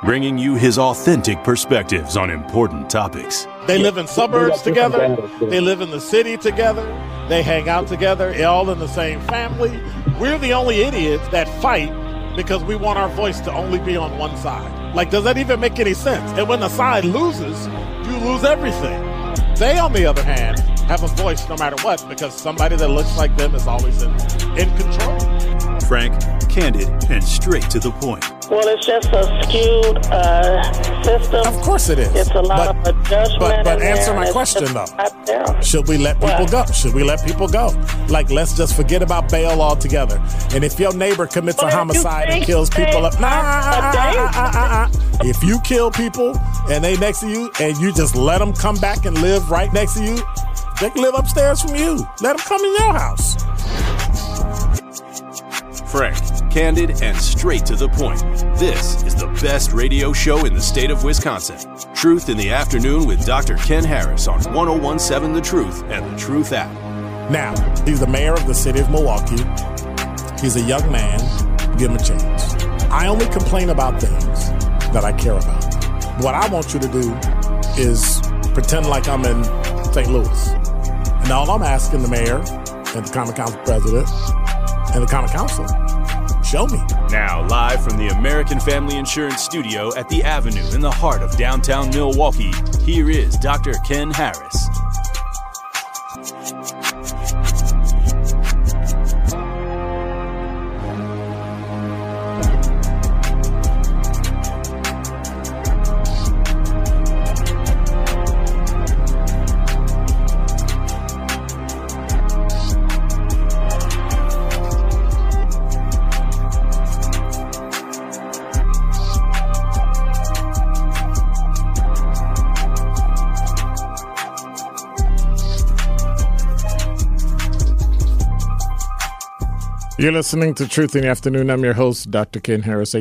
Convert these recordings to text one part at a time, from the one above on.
bringing you his authentic perspectives on important topics. They live in suburbs together. They live in the city together. They hang out together, all in the same family. We're the only idiots that fight because we want our voice to only be on one side. Like, does that even make any sense? And when the side loses, you lose everything. They, on the other hand, have a voice no matter what because somebody that looks like them is always in control. Frank, candid, and straight to the point. Well, it's just a skewed system. Of course it is. It's a lot of judgment. But answer my question, though. Should we let people go? Should we let people go? Like, let's just forget about bail altogether. And if your neighbor commits a homicide and kills people up, if you kill people and they next to you and you just let them come back and live right next to you, they can live upstairs from you. Let them come in your house. Frank, candid, and straight to the point. This is the best radio show in the state of Wisconsin. Truth in the Afternoon with Dr. Ken Harris on 1017 The Truth and The Truth app. Now, he's the mayor of the city of Milwaukee. He's a young man. Give him a chance. I only complain about things that I care about. What I want you to do is pretend like I'm in St. Louis. And all I'm asking the mayor and the Common Council president and the Common Council, show me. Now, live from the American Family Insurance Studio at the Avenue in the heart of downtown Milwaukee, here is Dr. Ken Harris. You're listening to Truth in the Afternoon. I'm your host, Dr. Ken Harris.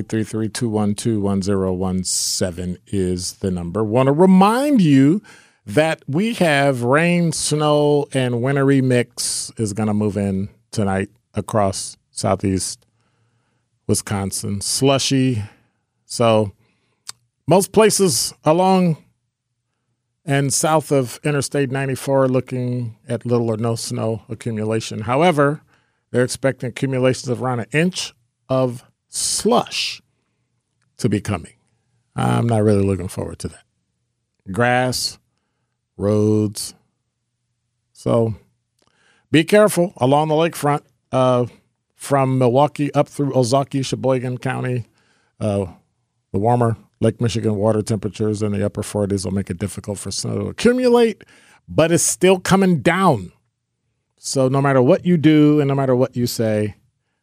833-212-1017 is the number. Want to remind you that we have rain, snow, and wintry mix is going to move in tonight across southeast Wisconsin. Slushy. So most places along and south of Interstate 94 are looking at little or no snow accumulation. However, they're expecting accumulations of around 1 inch of slush to be coming. I'm not really looking forward to that. Grass, roads. So be careful along the lakefront from Milwaukee up through Ozaukee, Sheboygan County. The warmer Lake Michigan water temperatures in the upper 40s will make it difficult for snow to accumulate, but it's still coming down. So no matter what you do and no matter what you say,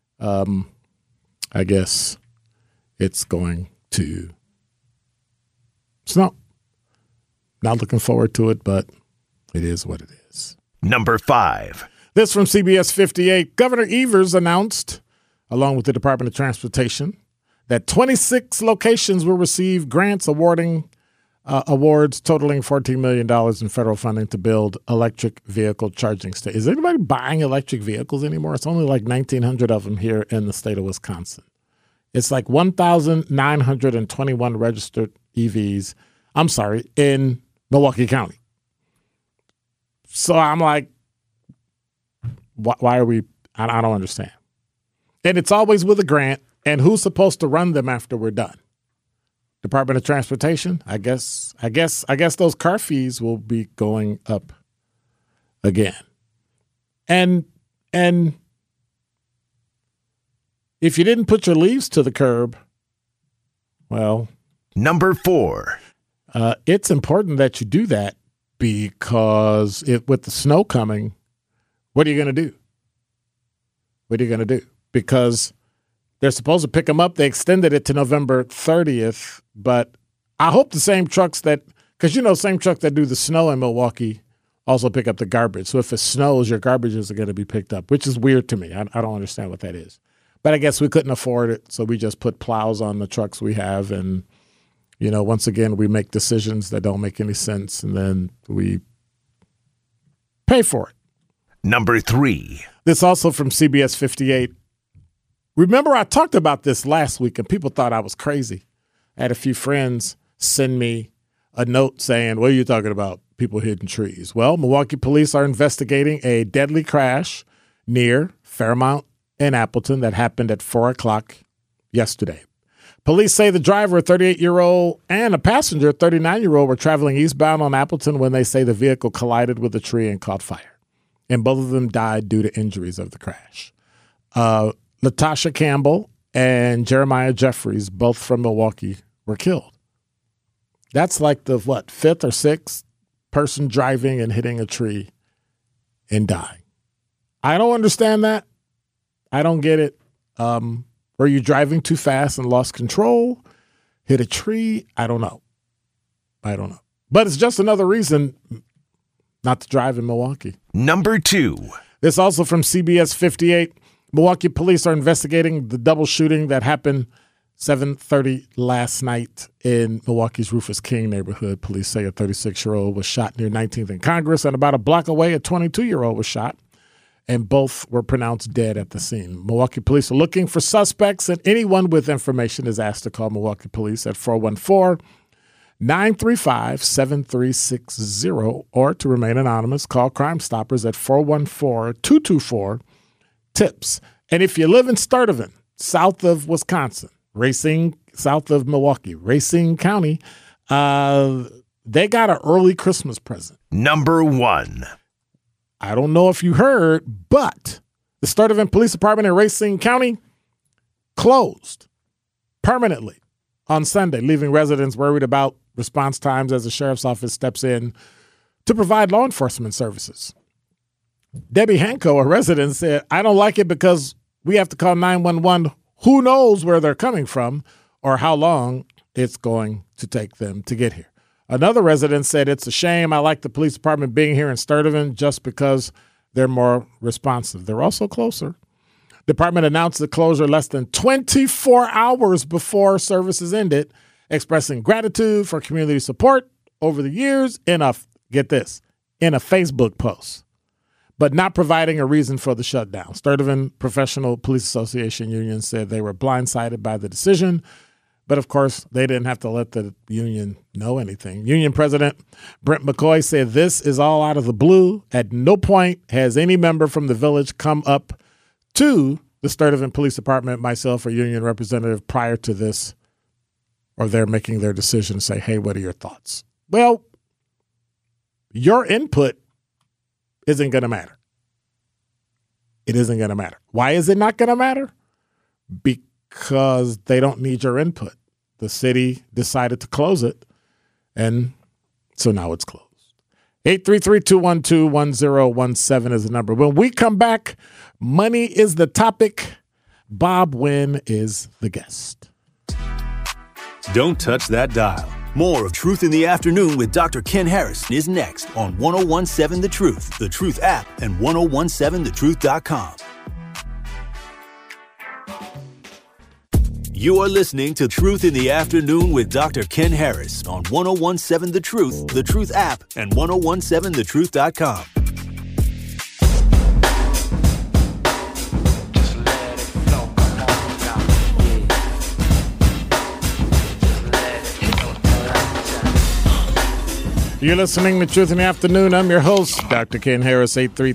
I guess it's going to snow. Not looking forward to it, but it is what it is. Number 5. This from CBS 58. Governor Evers announced, along with the Department of Transportation, that 26 locations will receive grants awarding awards totaling $14 million in federal funding to build electric vehicle charging stations. Is anybody buying electric vehicles anymore? It's only like 1,900 of them here in the state of Wisconsin. It's like 1,921 registered EVs, in Milwaukee County. So I'm like, why are we, I don't understand. And it's always with a grant, and who's supposed to run them after we're done? Department of Transportation, I guess those car fees will be going up again. And if you didn't put your leaves to the curb, well. Number 4. It's important that you do that because with the snow coming, what are you going to do? What are you going to do? Because they're supposed to pick them up. They extended it to November 30th, but I hope the same trucks same trucks that do the snow in Milwaukee also pick up the garbage. So if it snows, your garbages are going to be picked up, which is weird to me. I don't understand what that is. But I guess we couldn't afford it, so we just put plows on the trucks we have. And, once again, we make decisions that don't make any sense, and then we pay for it. Number 3. This also from CBS 58. Remember, I talked about this last week, and people thought I was crazy. I had a few friends send me a note saying, what are you talking about? People hitting trees. Well, Milwaukee police are investigating a deadly crash near Fairmount and Appleton that happened at 4 o'clock yesterday. Police say the driver, a 38-year-old, and a passenger, a 39-year-old, were traveling eastbound on Appleton when they say the vehicle collided with a tree and caught fire. And both of them died due to injuries of the crash. Latasha Campbell and Jeremiah Jeffries, both from Milwaukee, were killed. That's like the, fifth or sixth person driving and hitting a tree and dying. I don't understand that. I don't get it. Were you driving too fast and lost control? Hit a tree? I don't know. But it's just another reason not to drive in Milwaukee. Number 2. This also from CBS 58. Milwaukee police are investigating the double shooting that happened 7:30 last night in Milwaukee's Rufus King neighborhood. Police say a 36-year-old was shot near 19th and Congress, and about a block away, a 22-year-old was shot, and both were pronounced dead at the scene. Milwaukee police are looking for suspects, and anyone with information is asked to call Milwaukee police at 414-935-7360, or to remain anonymous, call Crime Stoppers at 414-224-TIPS. And if you live in Sturtevant, south of Wisconsin, south of Milwaukee, Racine County, they got an early Christmas present. Number 1. I don't know if you heard, but the Sturtevant Police Department in Racine County closed permanently on Sunday, leaving residents worried about response times as the sheriff's office steps in to provide law enforcement services. Debbie Hanko, a resident, said, I don't like it because we have to call 911. Who knows where they're coming from or how long it's going to take them to get here. Another resident said, it's a shame. I like the police department being here in Sturtevant just because they're more responsive. They're also closer. The department announced the closure less than 24 hours before services ended, expressing gratitude for community support over the years in a Facebook post, but not providing a reason for the shutdown. Sturtevant Professional Police Association Union said they were blindsided by the decision, but of course they didn't have to let the union know anything. Union President Brent McCoy said this is all out of the blue. At no point has any member from the village come up to the Sturtevant Police Department, myself, or union representative prior to this, or they're making their decision, say, hey, what are your thoughts? Well, your input isn't going to matter. It isn't going to matter. Why is it not going to matter? Because they don't need your input. The city decided to close it, and so now it's closed. 833-212-1017 is the number. When we come back, money is the topic. Bob Wynn is the guest. Don't touch that dial. More of Truth in the Afternoon with Dr. Ken Harris is next on 1017 The Truth, The Truth app, and 1017thetruth.com. You are listening to Truth in the Afternoon with Dr. Ken Harris on 1017 The Truth, The Truth app, and 1017thetruth.com. You're listening to Truth in the Afternoon. I'm your host, Dr. Ken Harris.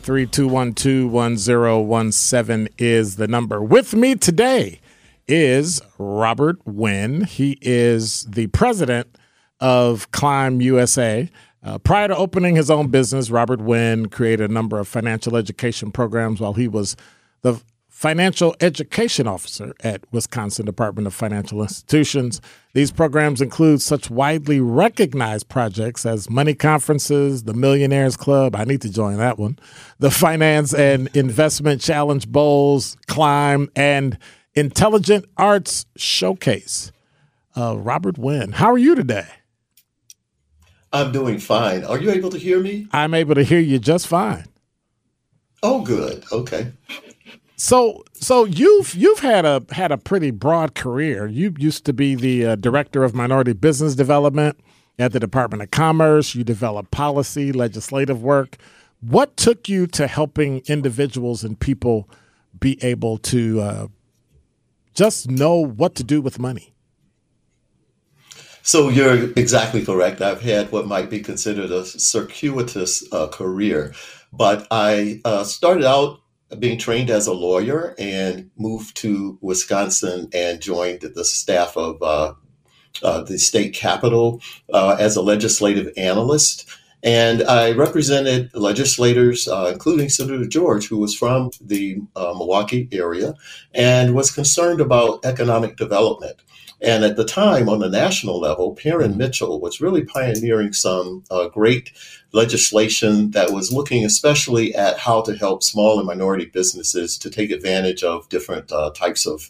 833-212-1017 is the number. With me today is Robert Wynn. He is the president of Climb USA. Prior to opening his own business, Robert Wynn created a number of financial education programs while he was the financial education officer at Wisconsin Department of Financial Institutions. These programs include such widely recognized projects as money conferences, the Millionaires Club, I need to join that one, the Finance and Investment Challenge Bowls, Climb, and Intelligent Arts Showcase. Robert Wynn, how are you today? I'm doing fine. Are you able to hear me? I'm able to hear you just fine. Oh, good. Okay. So you've had a pretty broad career. You used to be the director of minority business development at the Department of Commerce. You developed policy, legislative work. What took you to helping individuals and people be able to just know what to do with money? So you're exactly correct. I've had what might be considered a circuitous career, but I started out being trained as a lawyer and moved to Wisconsin and joined the staff of the state capitol as a legislative analyst. And I represented legislators, including Senator George, who was from the Milwaukee area and was concerned about economic development. And at the time, on the national level, Parren Mitchell was really pioneering some great legislation that was looking especially at how to help small and minority businesses to take advantage of different types of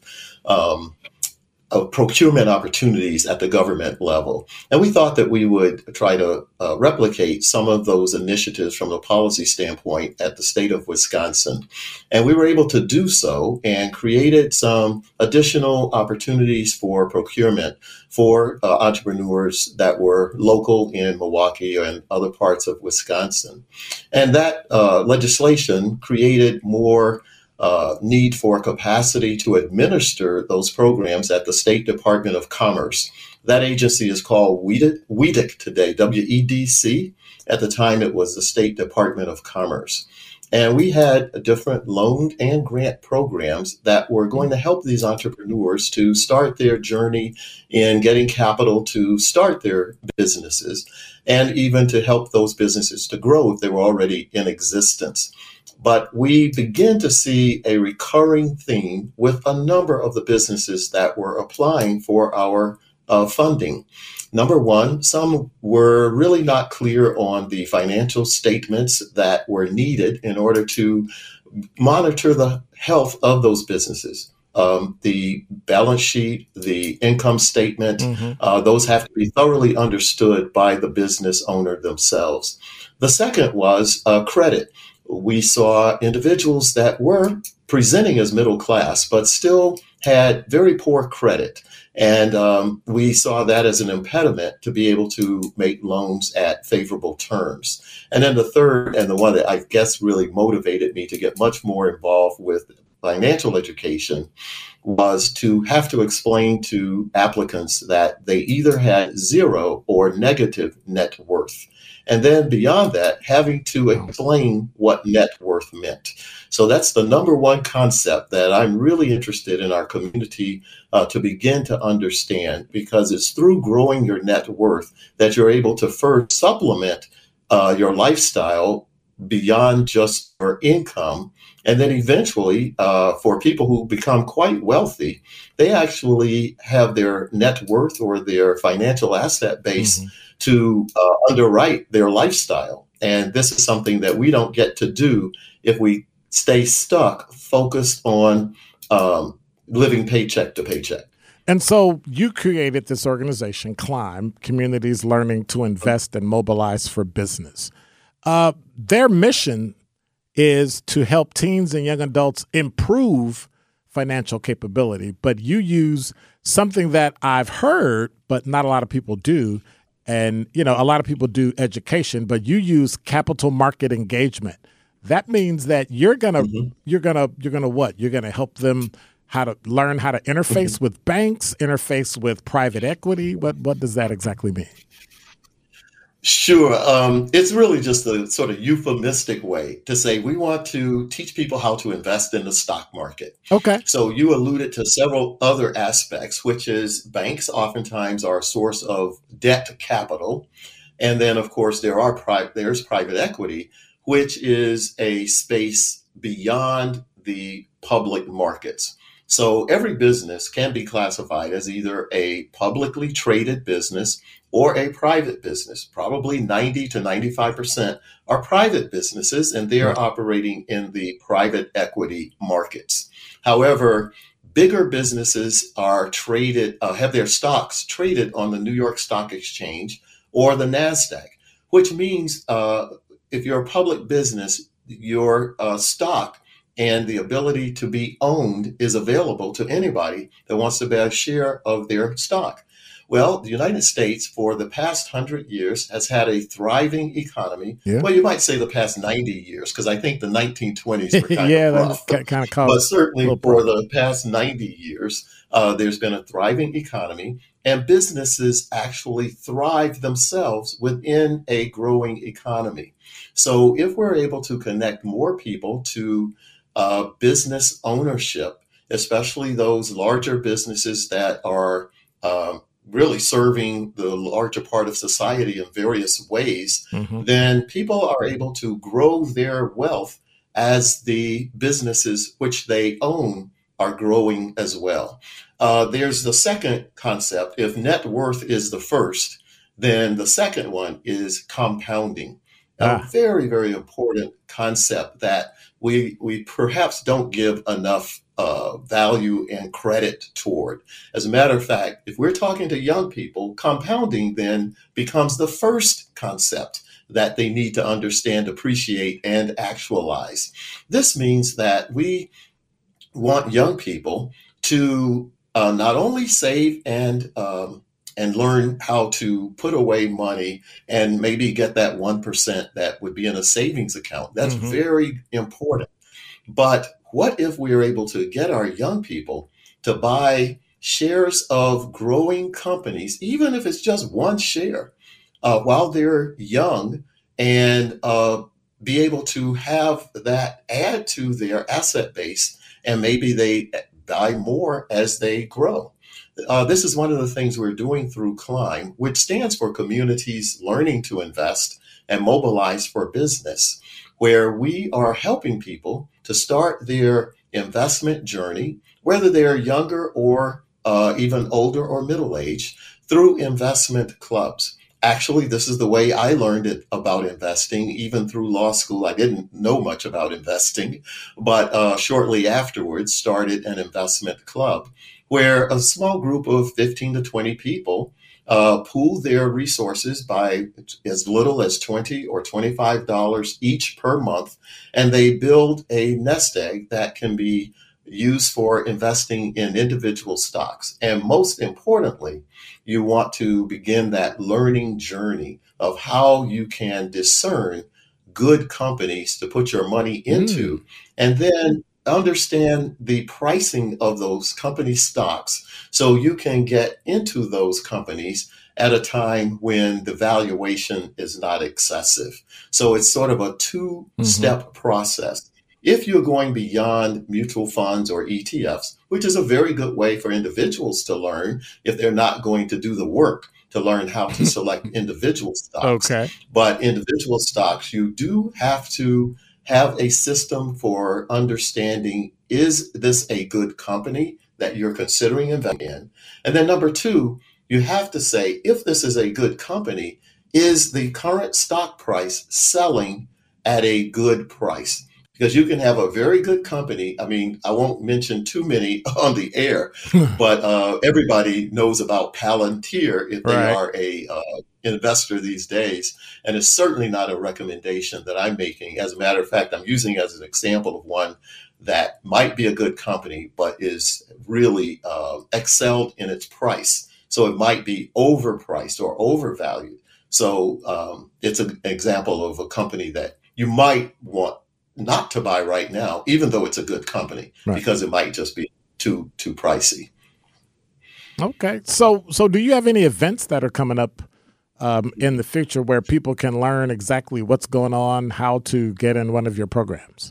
procurement opportunities at the government level. And we thought that we would try to replicate some of those initiatives from a policy standpoint at the state of Wisconsin. And we were able to do so and created some additional opportunities for procurement for entrepreneurs that were local in Milwaukee and other parts of Wisconsin. And that legislation created more need for capacity to administer those programs at the State Department of Commerce. That agency is called WEDC today, WEDC. At the time, it was the State Department of Commerce. And we had different loan and grant programs that were going to help these entrepreneurs to start their journey in getting capital to start their businesses, and even to help those businesses to grow if they were already in existence. But we begin to see a recurring theme with a number of the businesses that were applying for our funding. Number one, some were really not clear on the financial statements that were needed in order to monitor the health of those businesses. The balance sheet, the income statement, those have to be thoroughly understood by the business owner themselves. The second was credit. We saw individuals that were presenting as middle class, but still had very poor credit. And we saw that as an impediment to be able to make loans at favorable terms. And then the third, and the one that I guess really motivated me to get much more involved with financial education, was to have to explain to applicants that they either had zero or negative net worth. And then beyond that, having to explain what net worth meant. So that's the number one concept that I'm really interested in our community to begin to understand, because it's through growing your net worth that you're able to first supplement your lifestyle beyond just your income. And then eventually, for people who become quite wealthy, they actually have their net worth or their financial asset base to underwrite their lifestyle. And this is something that we don't get to do if we stay stuck, focused on living paycheck to paycheck. And so you created this organization, CLIMB, Communities Learning to Invest and Mobilize for Business. Their mission is to help teens and young adults improve financial capability. But you use something that I've heard, but not a lot of people do. And, you know, a lot of people do education, but you use capital market engagement. That means that you're gonna what? You're gonna help them how to learn how to interface with banks, interface with private equity. What does that exactly mean? Sure. It's really just a sort of euphemistic way to say we want to teach people how to invest in the stock market. Okay. So you alluded to several other aspects, which is banks oftentimes are a source of debt capital. And then, of course, there's private equity, which is a space beyond the public markets. So every business can be classified as either a publicly traded business or a private business. Probably 90 to 95% are private businesses, and they are operating in the private equity markets. However, bigger businesses are traded, have their stocks traded on the New York Stock Exchange or the NASDAQ, which means if you're a public business, your stock and the ability to be owned is available to anybody that wants to buy a share of their stock. Well, the United States for the past 100 years has had a thriving economy. Yeah. Well, you might say the past 90 years, because I think the 1920s were kind of rough. But certainly for the past 90 years, there's been a thriving economy. and businesses actually thrive themselves within a growing economy. So if we're able to connect more people to business ownership, especially those larger businesses that are really serving the larger part of society in various ways, then people are able to grow their wealth as the businesses which they own are growing as well. There's the second concept. If net worth is the first, then the second one is compounding. A very, very important concept that we perhaps don't give enough value and credit toward. As a matter of fact, if we're talking to young people, compounding then becomes the first concept that they need to understand, appreciate, and actualize. This means that we want young people to not only save and learn how to put away money and maybe get that 1% that would be in a savings account. That's very important. But what if we are able to get our young people to buy shares of growing companies, even if it's just one share, while they're young, and be able to have that add to their asset base, and maybe they buy more as they grow. This is one of the things we're doing through CLIMB, which stands for Communities Learning to Invest and Mobilize for Business, where we are helping people to start their investment journey, whether they're younger or even older or middle-aged, through investment clubs. Actually, this is the way I learned it about investing. Even through law school, I didn't know much about investing, but shortly afterwards started an investment club where a small group of 15 to 20 people pool their resources by as little as $20 or $25 each per month, and they build a nest egg that can be used for investing in individual stocks. And most importantly, you want to begin that learning journey of how you can discern good companies to put your money into, and then understand the pricing of those company stocks so you can get into those companies at a time when the valuation is not excessive. So it's sort of a two-step process. If you're going beyond mutual funds or ETFs, which is a very good way for individuals to learn if they're not going to do the work to learn how to select individual stocks. Okay. But individual stocks, you do have to have a system for understanding, is this a good company that you're considering investing in? And then number two, you have to say, if this is a good company, is the current stock price selling at a good price? Because you can have a very good company. I mean, I won't mention too many on the air, but everybody knows about Palantir if they are a investor these days. And it's certainly not a recommendation that I'm making. As a matter of fact, I'm using it as an example of one that might be a good company, but is really excelled in its price. So it might be overpriced or overvalued. So it's an example of a company that you might want not to buy right now, even though it's a good company, because it might just be too pricey. Okay. So do you have any events that are coming up in the future where people can learn exactly what's going on, how to get in one of your programs?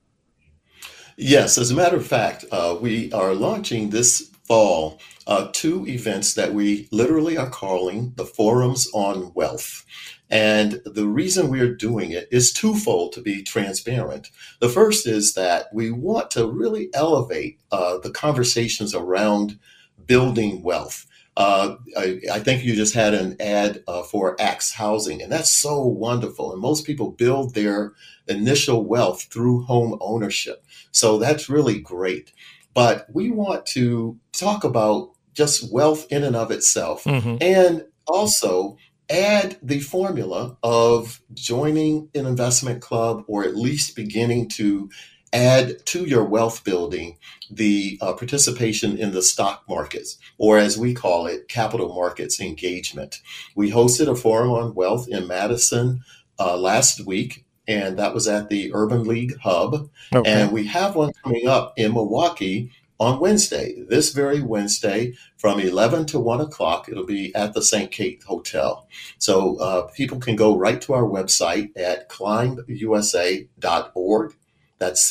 Yes. As a matter of fact, we are launching this fall 2 events that we literally are calling the Forums on Wealth. And the reason we're doing it is twofold, to be transparent. The first is that we want to really elevate the conversations around building wealth. I think you just had an ad for Axe Housing, and that's so wonderful. And most people build their initial wealth through home ownership. So that's really great. But we want to talk about just wealth in and of itself, and also add the formula of joining an investment club, or at least beginning to add to your wealth building the participation in the stock markets, or as we call it, capital markets engagement. We hosted a forum on wealth in Madison last week, and that was at the Urban League Hub. And we have one coming up in Milwaukee on Wednesday, this very Wednesday from 11 to 1 o'clock. It'll be at the St. Kate Hotel. So people can go right to our website at climbusa.org. That's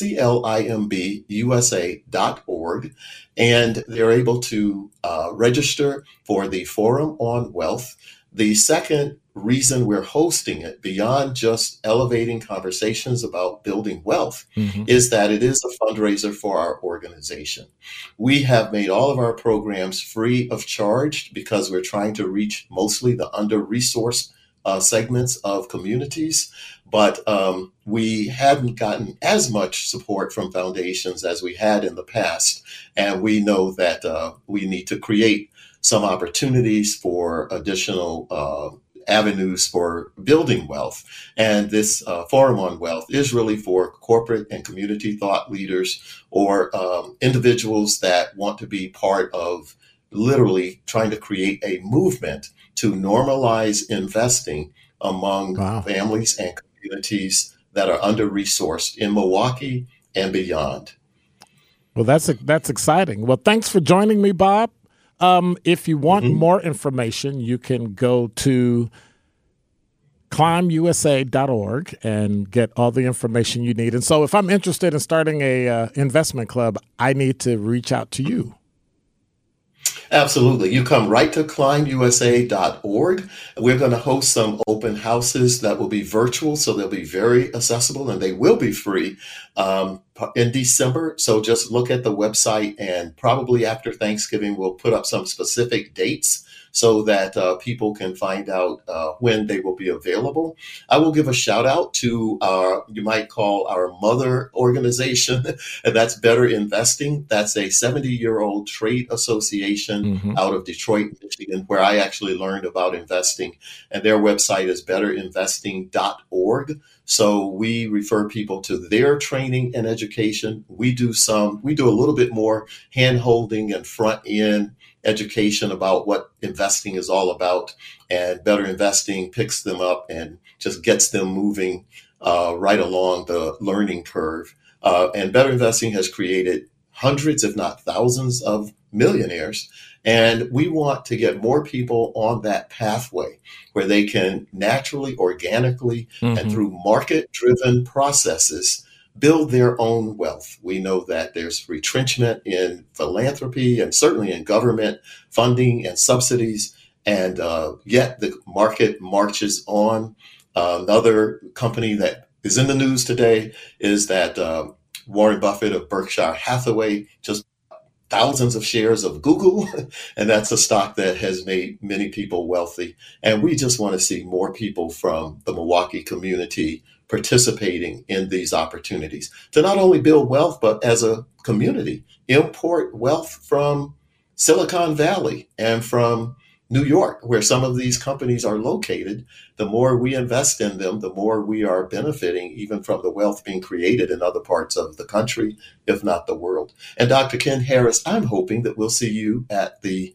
CLIMBUSA.org. And they're able to register for the Forum on Wealth. The second reason we're hosting it, beyond just elevating conversations about building wealth, is that it is a fundraiser for our organization. We have made all of our programs free of charge because we're trying to reach mostly the under-resourced segments of communities. But we haven't gotten as much support from foundations as we had in the past. And we know that we need to create some opportunities for additional avenues for building wealth. And this Forum on Wealth is really for corporate and community thought leaders or individuals that want to be part of literally trying to create a movement to normalize investing among families and communities that are under-resourced in Milwaukee and beyond. Well, that's exciting. Well, thanks for joining me, Bob. If you want more information, you can go to climbusa.org and get all the information you need. And so if I'm interested in starting a investment club, I need to reach out to you. Absolutely. You come right to climbusa.org. We're going to host some open houses that will be virtual, so they'll be very accessible and they will be free in December. So just look at the website, and probably after Thanksgiving, we'll put up some specific dates so that people can find out when they will be available. I will give a shout out to you might call our mother organization, and that's Better Investing. That's a 70-year-old trade association out of Detroit, Michigan, where I actually learned about investing. And their website is betterinvesting.org. So we refer people to their training and education. We do a little bit more hand-holding and front-end education about what investing is all about, and Better Investing picks them up and just gets them moving right along the learning curve. And Better Investing has created hundreds, if not thousands, of millionaires. And we want to get more people on that pathway where they can naturally, organically, and through market-driven processes build their own wealth. We know that there's retrenchment in philanthropy and certainly in government funding and subsidies, and yet the market marches on. Another company that is in the news today is that Warren Buffett of Berkshire Hathaway just thousands of shares of Google, and that's a stock that has made many people wealthy. And we just want to see more people from the Milwaukee community participating in these opportunities to not only build wealth, but as a community, import wealth from Silicon Valley and from New York, where some of these companies are located. The more we invest in them, the more we are benefiting even from the wealth being created in other parts of the country, if not the world. And Dr. Ken Harris, I'm hoping that we'll see you at the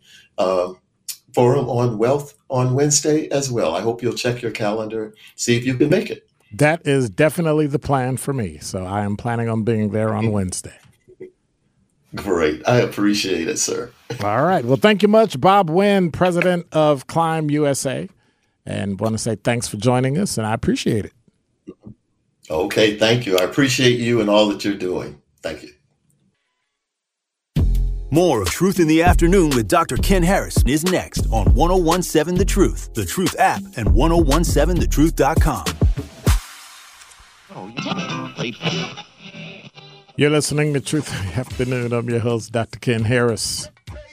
Forum on Wealth on Wednesday as well. I hope you'll check your calendar, see if you can make it. That is definitely the plan for me. So I am planning on being there on Wednesday. Great. I appreciate it, sir. All right. Well, thank you much, Bob Wynn, president of Climb USA. And want to say thanks for joining us, and I appreciate it. Okay. Thank you. I appreciate you and all that you're doing. Thank you. More of Truth in the Afternoon with Dr. Ken Harris is next on 1017 The Truth, The Truth app, and 1017thetruth.com. You're listening to Truth in the Afternoon. I'm your host, Dr. Ken Harris.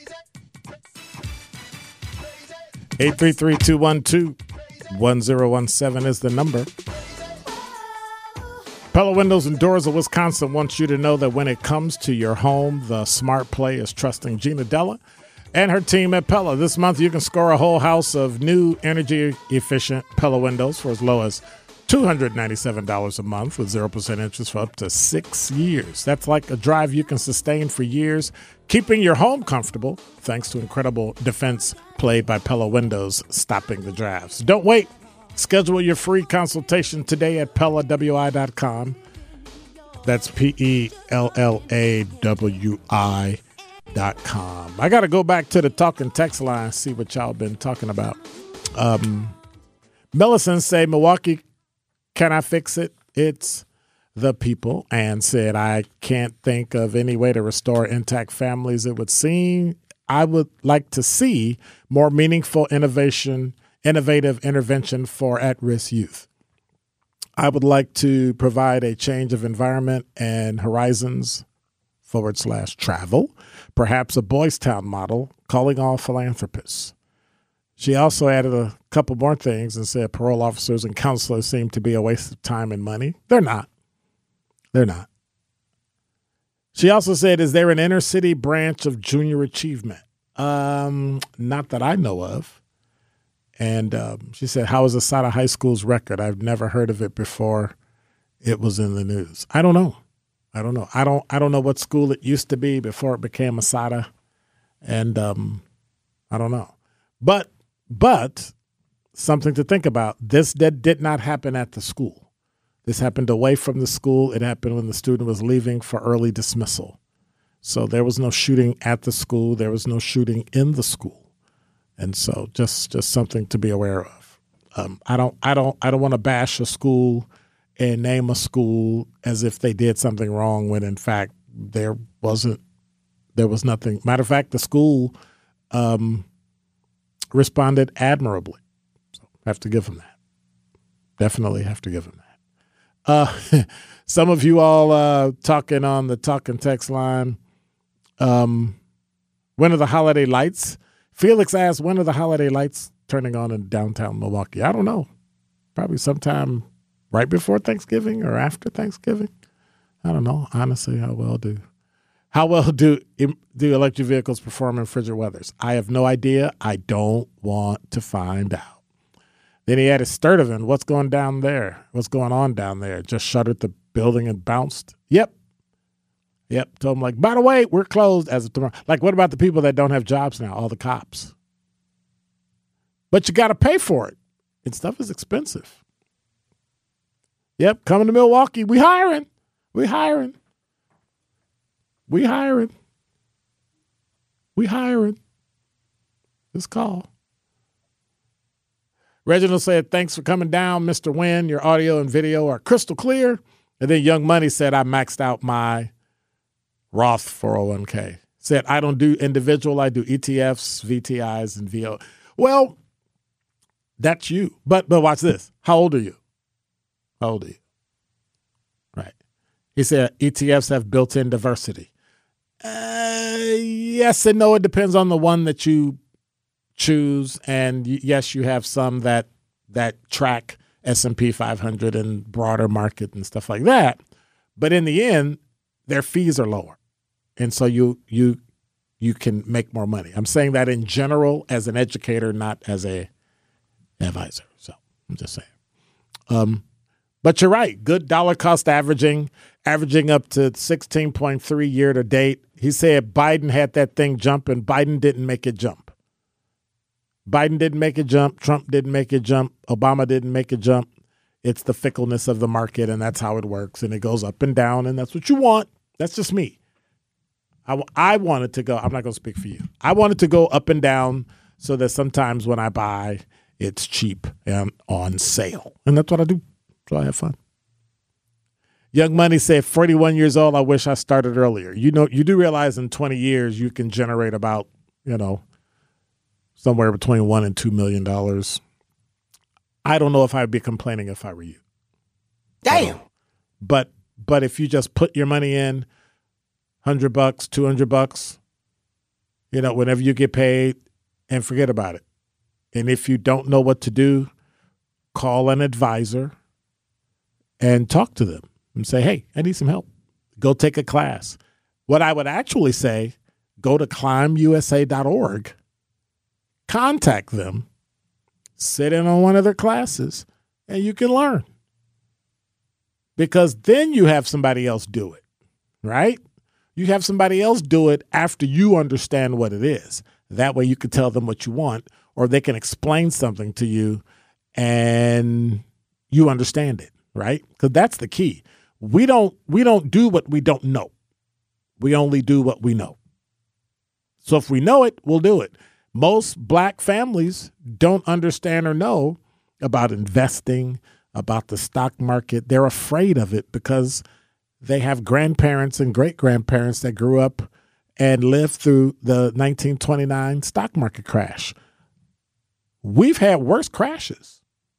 833-212-1017 is the number. Pella Windows and Doors of Wisconsin wants you to know that when it comes to your home, the smart play is trusting Gina Della and her team at Pella. This month, you can score a whole house of new energy-efficient Pella windows for as low as $297 a month with 0% interest for up to 6 years. That's like a drive you can sustain for years, keeping your home comfortable thanks to incredible defense played by Pella Windows, stopping the drafts. Don't wait. Schedule your free consultation today at PellaWI.com. That's PellaWI.com. gmail.com. I got to go back to the talking text line, see what y'all been talking about. Millicent say, Milwaukee, can I fix it? It's the people. And said, I can't think of any way to restore intact families. It would seem I would like to see more meaningful innovative intervention for at-risk youth. I would like to provide a change of environment and horizons / travel, perhaps a Boys Town model, calling all philanthropists. She also added a couple more things and said parole officers and counselors seem to be a waste of time and money. They're not. They're not. She also said, is there an inner city branch of junior achievement? Not that I know of. And she said, how is Asada High School's record? I've never heard of it before it was in the news. I don't know. I don't know what school it used to be before it became Asada. And I don't know. But something to think about. This did not happen at the school. This happened away from the school. It happened when the student was leaving for early dismissal. So there was no shooting at the school. There was no shooting in the school. And so just something to be aware of. I don't want to bash a school and name a school as if they did something wrong when in fact there was nothing. Matter of fact, the school responded admirably. So have to give them that. Definitely have to give them that. Some of you all talking on the talking text line. When are the holiday lights? Felix asked, when are the holiday lights turning on in downtown Milwaukee? I don't know. Probably sometime right before Thanksgiving or after Thanksgiving. I don't know. Honestly, how well do electric vehicles perform in frigid weathers? I have no idea. I don't want to find out. Then he added Sturtevant. What's going on down there? Just shuttered the building and bounced. Yep. Told him, like, by the way, we're closed as of tomorrow. Like, what about the people that don't have jobs now? All the cops. But you got to pay for it. And stuff is expensive. Yep. Coming to Milwaukee. We hiring. Just call. Reginald said, thanks for coming down, Mr. Wynn. Your audio and video are crystal clear. And then Young Money said, I maxed out my Roth 401k. Said, I don't do individual. I do ETFs, VTIs, and VO. Well, that's you. But watch this. How old are you? Right. He said, ETFs have built-in diversity. Yes and no. It depends on the one that you choose. And yes, you have some that track S&P 500 and broader market and stuff like that. But in the end, their fees are lower. And so you can make more money. I'm saying that in general as an educator, not as a advisor. So I'm just saying. But you're right. Good dollar cost averaging up to 16.3 year to date. He said Biden had that thing jumping. Biden didn't make it jump. Biden didn't make it jump. Trump didn't make it jump. Obama didn't make it jump. It's the fickleness of the market, and that's how it works. And it goes up and down, and that's what you want. That's just me. I want it to go. I'm not going to speak for you. I want it to go up and down so that sometimes when I buy, it's cheap and on sale. And that's what I do. So I have fun. Young Money said, 41 years old, I wish I started earlier. You do realize in 20 years you can generate about, somewhere between $1 and $2 million. I don't know if I'd be complaining if I were you. Damn. But if you just put your money in, $100, $200, whenever you get paid, and forget about it. And if you don't know what to do, call an advisor and talk to them and say, hey, I need some help. Go take a class. What I would actually say, go to climbusa.org, contact them, sit in on one of their classes, and you can learn. Because then you have somebody else do it, right? You have somebody else do it after you understand what it is. That way you can tell them what you want, or they can explain something to you and you understand it, right? Because that's the key. We don't do what we don't know. We only do what we know. So if we know it, we'll do it. Most black families don't understand or know about investing, about the stock market. They're afraid of it because they have grandparents and great-grandparents that grew up and lived through the 1929 stock market crash. We've had worse crashes.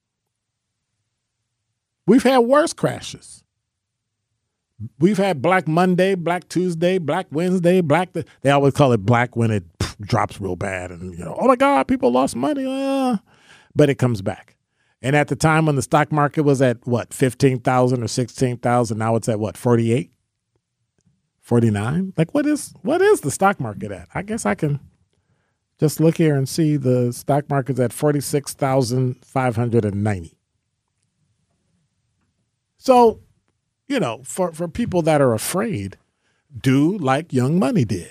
We've had worse crashes. We've had Black Monday, Black Tuesday, Black Wednesday, they always call it black when it drops real bad. And, oh my God, people lost money. But it comes back. And at the time when the stock market was at, what, 15,000 or 16,000, now it's at, what, 48? 49? Like, what is the stock market at? I guess I can just look here and see the stock market's at 46,590. So, for people that are afraid, do like Young Money did.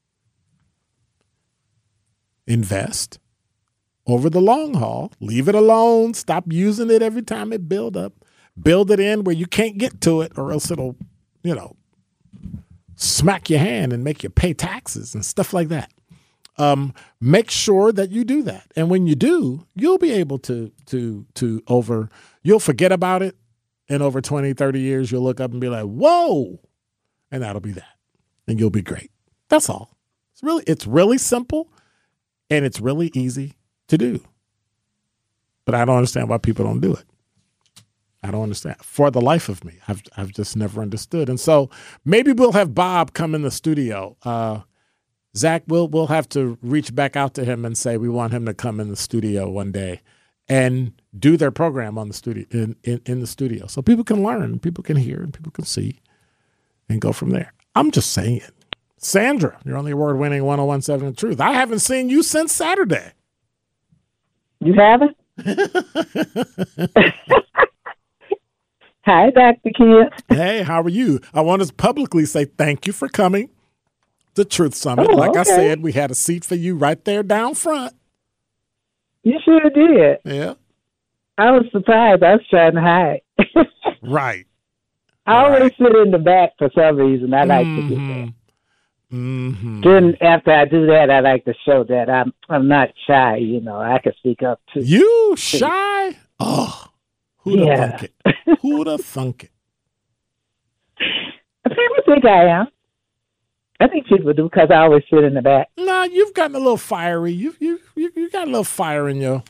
Invest over the long haul. Leave it alone. Stop using it every time it build up. Build it in where you can't get to it, or else it'll, smack your hand and make you pay taxes and stuff like that. Make sure that you do that. And when you do, you'll be able you'll forget about it. And over 20, 30 years, you'll look up and be like, whoa, and that'll be that. And you'll be great. That's all. It's really simple, and it's really easy to do. But I don't understand why people don't do it. I don't understand. For the life of me, I've just never understood. And so maybe we'll have Bob come in the studio. Zach, we'll have to reach back out to him and say we want him to come in the studio one day and do their program on the studio in the studio, so people can learn, people can hear, and people can see, and go from there. I'm just saying. Sandra, you're on the award-winning 1017 The Truth. I haven't seen you since Saturday. You haven't? Hi, Dr. Ken. Hey, how are you? I want to publicly say thank you for coming to Truth Summit. I said, we had a seat for you right there down front. You sure did. Yeah. I was surprised. I was trying to hide. Right. I always sit in the back for some reason. I like to do that. Mm-hmm. Then after I do that, I like to show that I'm not shy. I can speak up too. You shy? Oh, who'd have thunk it? Who'd have thunk it? People think I am. I think people do because I always sit in the back. No, you've gotten a little fiery. You got a little fire in your.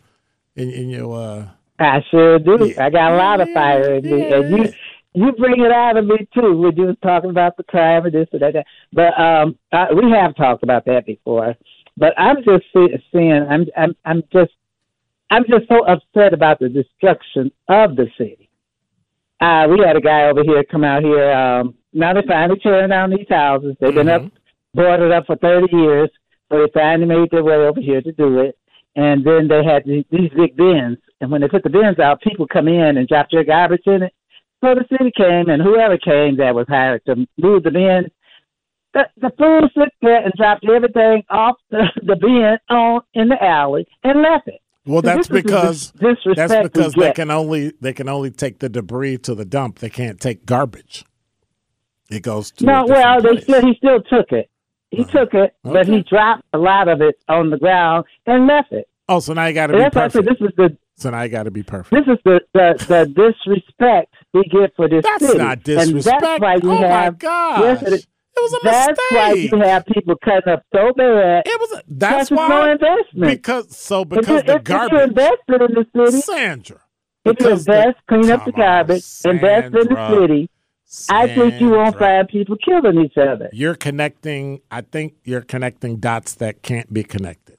I sure do. Yeah. I got a lot of fire in me, and you bring it out of me too. When you was talking about the crime and this and that. But we have talked about that before. But I'm just seeing. I'm just so upset about the destruction of the city. We had a guy over here come out here. Now they're finally tearing down these houses. They've been boarded up for 30 years. So they finally made their way over here to do it. And then they had these big bins. And when they put the bins out, people come in and drop their garbage in it. So the city came, and whoever came that was hired to move the bin, the fool sit there and dropped everything off the bin in the alley and left it. Well, that's because they can only take the debris to the dump. They can't take garbage. It goes to he still took it. He took it, but he dropped a lot of it on the ground and left it. Oh, so now you got to be perfect. So now you got to be perfect. This is the disrespect we get for this city. That's not disrespect. And that's why my gosh. Yes, it was a that's mistake. That's why you have people cutting up so bad. That's why. No investment. Because the garbage. If you invested in the city, Sandra. If you invest, clean up the garbage, invest in the city, I think you won't find people killing each other. I think you're connecting dots that can't be connected.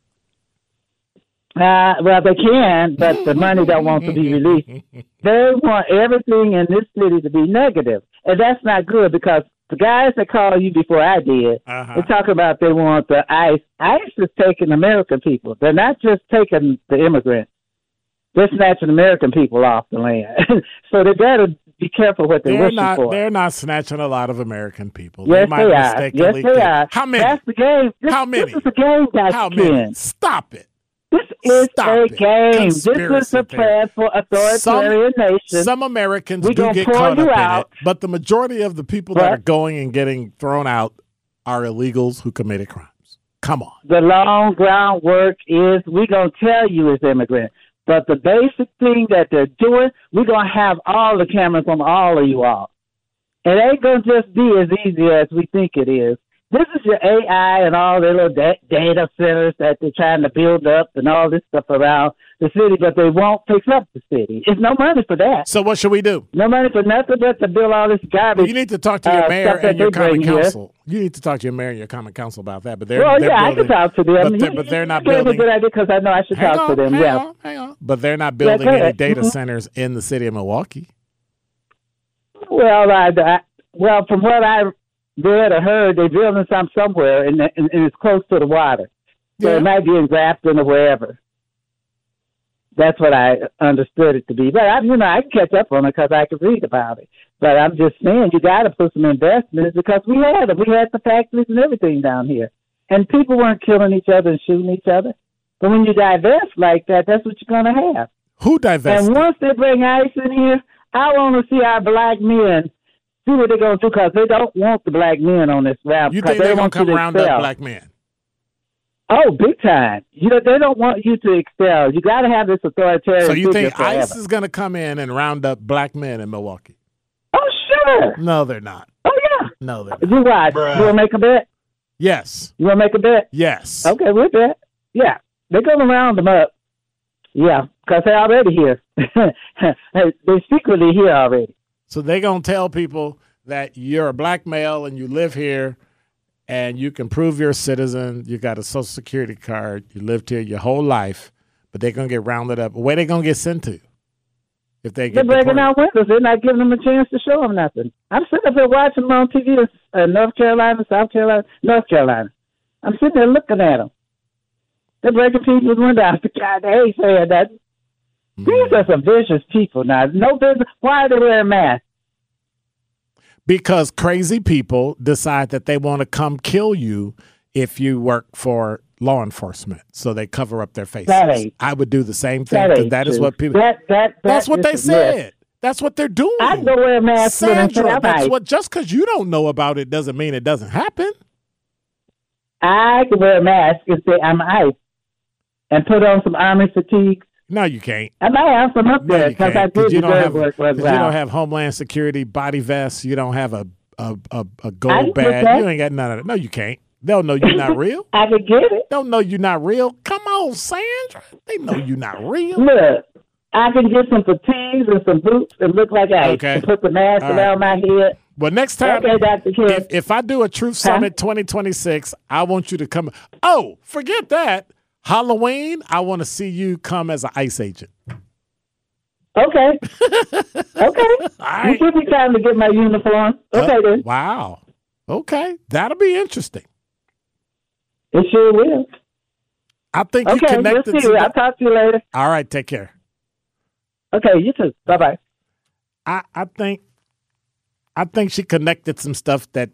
Well, they can, but the money don't want to be released. They want everything in this city to be negative, and that's not good because the guys that called you before I did, they talk about they want the ICE. ICE is taking American people. They're not just taking the immigrants. They're snatching American people off the land. So they better be careful what they're wishing for. They're not snatching a lot of American people. Yes, they are. Yes, they are. How many? That's the game. How many? This is a game, Dr. How Ken. many? Stop it. This is a game. This is a plan for authoritarian nations. Some Americans do get caught up in it, but the majority of the people that are going and getting thrown out are illegals who committed crimes. Come on. The long groundwork is we're going to tell you it's immigrant. But the basic thing that they're doing, we're going to have all the cameras on all of you all. It ain't going to just be as easy as we think it is. This is your AI and all the little data centers that they're trying to build up and all this stuff around the city, but they won't fix up the city. There's no money for that. So what should we do? No money for nothing but to build all this garbage. You need to talk to your mayor and your common council. You need to talk to your mayor and your common council about that. But they're I building, can talk to them. But they're not building. That's a good idea because I know I should talk to them. Hang on. But they're not building any data centers in the city of Milwaukee. Well, well, from what I read or heard, they're building some somewhere, and it's close to the water. So it might be in Grafton or wherever. That's what I understood it to be. But, I can catch up on it because I can read about it. But I'm just saying you got to put some investments because we had them. We had the factories and everything down here. And people weren't killing each other and shooting each other. But when you divest like that, that's what you're going to have. Who divested? And once they bring ICE in here, I want to see our black men see what they're going to do because they don't want the black men on this route. You think they're going to come round up black men? Oh, big time. They don't want you to excel. You got to have this authoritarian. So you think ICE is going to come in and round up black men in Milwaukee? Oh, sure. No, they're not. Oh, yeah. No, they're not. You what? You want to make a bet? Yes. You want to make a bet? Yes. Okay, we'll bet. Yeah. They're going to round them up. Yeah, because they're already here. They're secretly here already. So they're going to tell people that you're a black male and you live here and you can prove you're a citizen, you got a Social Security card, you lived here your whole life, but they're going to get rounded up. Where they going to get sent to if they get They're breaking out windows. They're not giving them a chance to show them nothing. I'm sitting up there watching them on TV in North Carolina, South Carolina, North Carolina. I'm sitting there looking at them. They're breaking people's windows. God, they ain't saying nothing. These are some vicious people now. No business. Why are they wearing masks? Because crazy people decide that they want to come kill you if you work for law enforcement. So they cover up their faces. I would do the same thing because that is what people. That's what they said. That's what they're doing. I go wear a mask. Sandra, that's what. Just because you don't know about it doesn't mean it doesn't happen. I can wear a mask and say I'm ICE and put on some army fatigues. No, you can't. I might have some up there because I did the dirt work. You don't have Homeland Security body vests. You don't have a gold badge. You ain't got none of that. No, you can't. They'll know you're not real. I can get it. They'll know you're not real. Come on, Sandra. They know you're not real. Look, I can get some fatigues and some boots and look like ICE and put the mask around my head. Well, next time, if I do a Truth Summit 2026, I want you to come. Oh, forget that. Halloween, I want to see you come as an ICE agent. Okay. Right. You give me time to get my uniform. Okay, then. Wow. Okay. That'll be interesting. It sure will. I think you connected. I'll talk to you later. All right. Take care. Okay. You too. Bye-bye. I think she connected some stuff that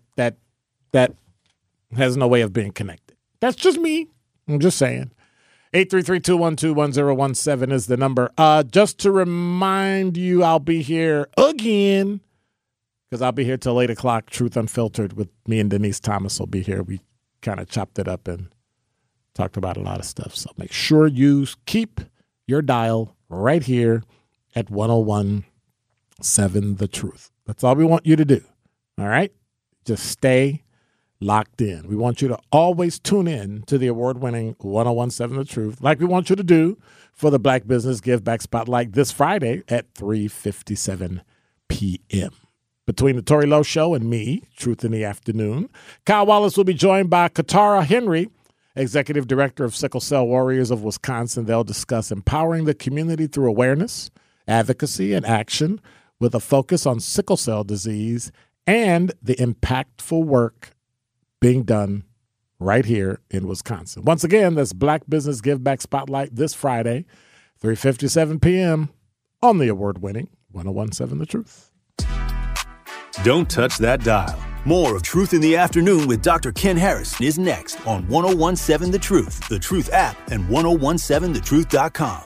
has no way of being connected. That's just me. I'm just saying. 833-212-1017 is the number. Just to remind you, I'll be here again because I'll be here till 8 o'clock. Truth Unfiltered with me and Denise Thomas will be here. We kind of chopped it up and talked about a lot of stuff. So make sure you keep your dial right here at 101.7 The Truth. That's all we want you to do. All right? Just stay locked in. We want you to always tune in to the award-winning 101.7 The Truth, like we want you to do for the Black Business Give Back Spotlight this Friday at 3:57 p.m. Between the Tory Lowe Show and me, Truth in the Afternoon, Kyle Wallace will be joined by Katara Henry, Executive Director of Sickle Cell Warriors of Wisconsin. They'll discuss empowering the community through awareness, advocacy, and action with a focus on sickle cell disease and the impactful work being done right here in Wisconsin. Once again, that's Black Business Give Back Spotlight this Friday, 3:57 p.m. on the award-winning 101.7 The Truth. Don't touch that dial. More of Truth in the Afternoon with Dr. Ken Harris is next on 101.7 The Truth, The Truth app, and 1017thetruth.com.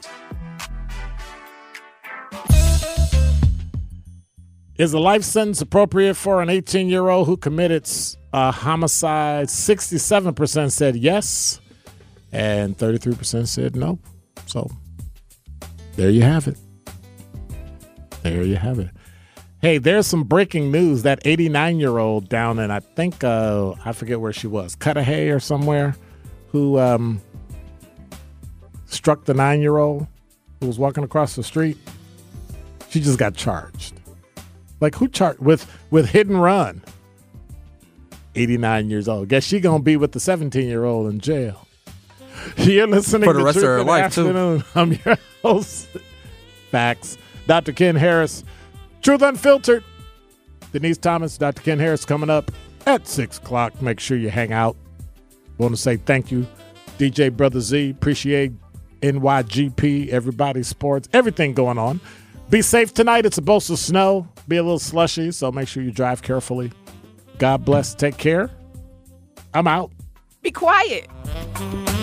Is a life sentence appropriate for an 18-year-old who committed Homicide, 67% said yes, and 33% said no. So there you have it. There you have it. Hey, there's some breaking news. That 89-year-old down in, I think, I forget where she was, Cudahy or somewhere, who struck the 9-year-old who was walking across the street. She just got charged. Like, who charged with hit and run? 89 years old. Guess she gonna be with the 17-year-old in jail. You're listening for the to rest of her life Afternoon. too. I'm your host. Facts. Dr. Ken Harris. Truth Unfiltered. Denise Thomas, Dr. Ken Harris coming up at 6 o'clock. Make sure you hang out. Want to say thank you, DJ Brother Z. Appreciate NYGP, everybody sports, everything going on. Be safe tonight. It's supposed to snow, be a little slushy, so make sure you drive carefully. God bless. Take care. I'm out. Be quiet.